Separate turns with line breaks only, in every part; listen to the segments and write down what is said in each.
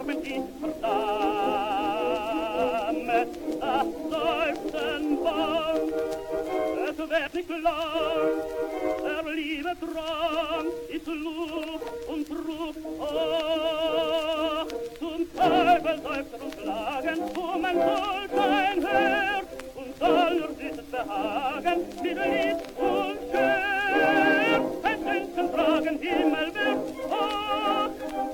die verdammt, das Seufzen bang, es wird nicht lang, der liebe Drang ist Luft und Trug, ach, zum Teufel seufzen und klagen, wo man soll sein Herz und soll nur dieses Behagen, mit Lied und Schön, ein Denken tragen, Himmelwärts, ach,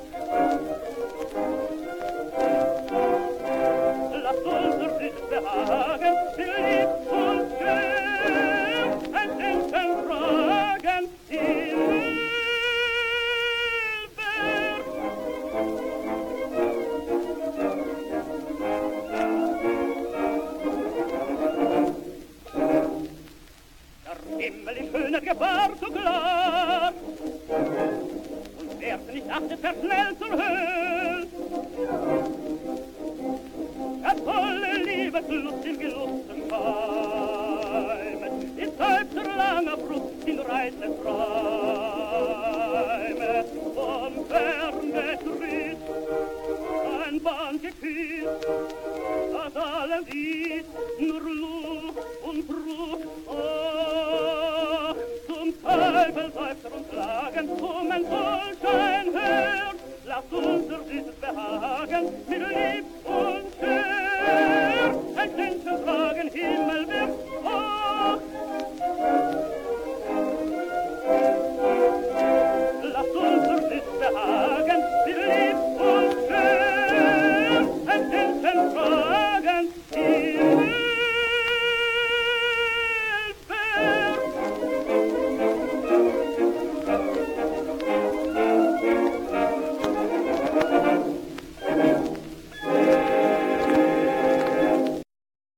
lass uns durch dieses Behagen, mit Lied und Schön, ein Denken tragen, Himmelwärts. Der Himmel in schöner Gefahr so klar, und wer nicht achtet, verschnellt zur Höhe. Der volle Liebeslust in Gelusten schäumen, in seufzer langer Brust, in reizenden Träume, vom Fern getrüßt, ein Band geküsst, das alle sieht, nur Luft und Trug, ach, zum Teufel seufzer und klagen, um ein Sonnenschein hört, lasst uns durch dieses Behagen mit Lieb